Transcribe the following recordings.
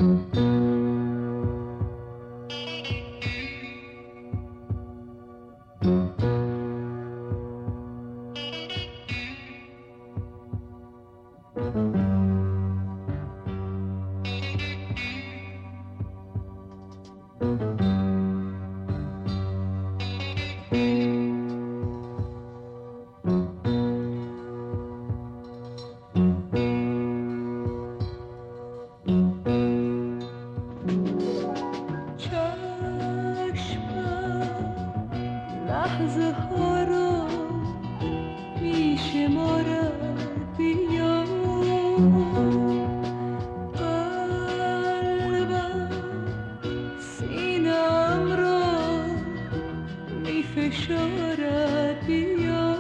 لحظه ها رو می شمارد بیا، قلبم سینم رو می فشارد بیا،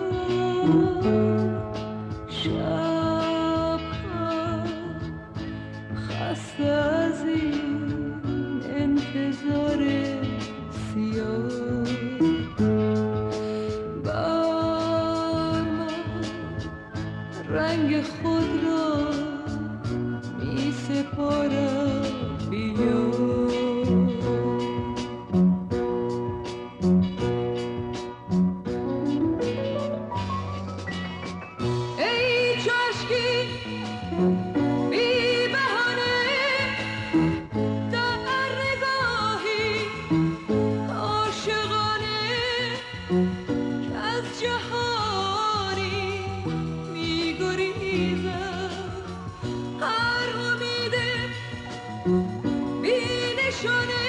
شبها خسته از این انتظار سیاه، رنگ خود را می سپارم بیا. ای چشکی بی بهانه در نگاهی عاشقانه که از جهانی می گریزد، هر امید بی نشانه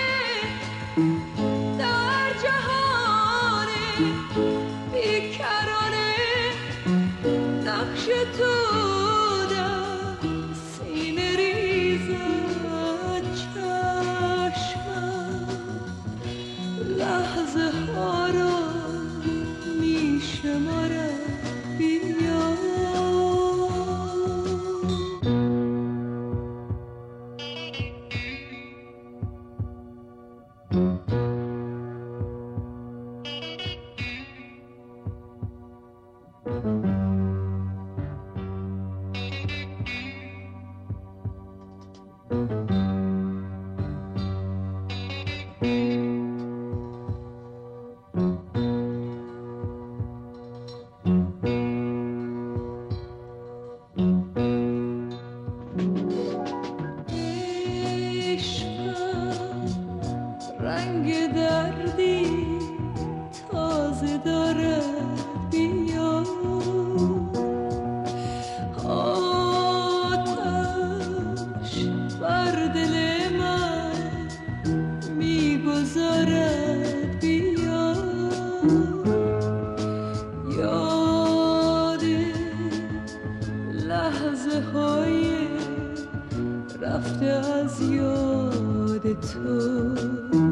در جهان بی کرانه، نقش تو در سینه ریزد، چشمم لحظه ها را می شمارد بیا. رنگ دردی تازه دارد بیا، آتش بر دل من میگذارد بیا، یاد لحظه های رفته از یاد تو